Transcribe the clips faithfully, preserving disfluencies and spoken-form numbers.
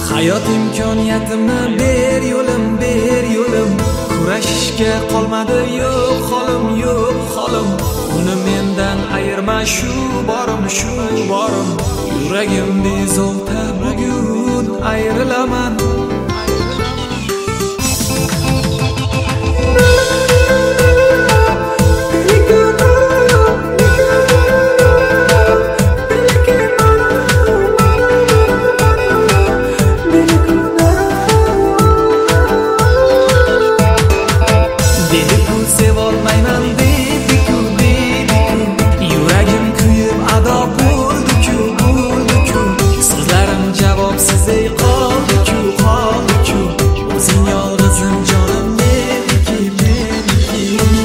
Hayot imkoniyatimni ber yo'lim, ber yo'lim. Kurashishga qolmadi yo'q holim, yo'q holim. Uni mendan ayirma shu borim, shu borim. Yuragim bezovta bugun ayrilaman. Sevolmayman dedi-ku, dedi-ku. Yuragim kuyib ado bo'ldi-ku, bo'ldi-ku. So'zlarim javobsiz ey qoldi-ku, qoldi-ku. O'zing yolg'izim jonim meniki, meniki.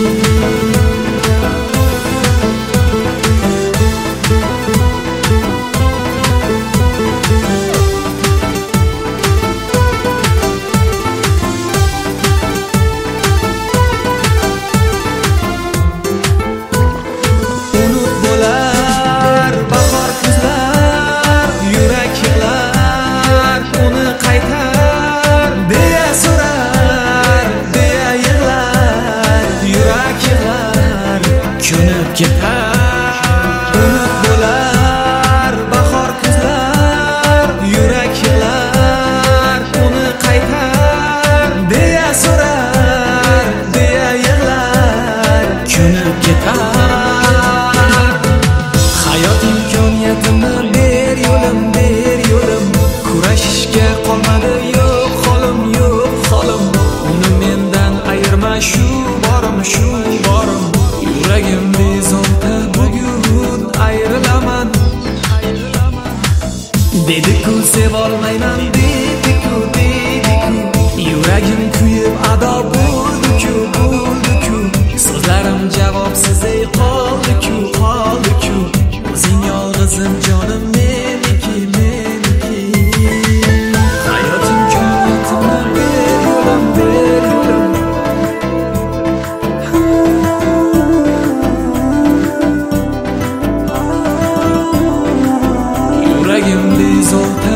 Unut bo'lar bahor kuzlar, yurak yig'lar, uni qaytar deya so'rar, deya yig'lar, ko'nib ketar. Hayot imkoniyatimni ber yo'lim, ber yo'lim. Kurashishga qolmadi yo'q holim, yo'q holim. Uni mendan ayirma shu borim, shu borim. Yuragim bezovta bugun ayrilaman. Dedi-ku sevolmayman, dedi-ku, dedi-ku. Yuragim kuyib ado bo'ldi-ku, bo'ldi-ku. So'zlarim javobsiz ey qoldi-ku, qoldi-ku. O'zing yolg'izim jonim meniki, meniki. Hayot imkoniyatimni ber yo'lim, ber yo'lim. Yuragim bezovta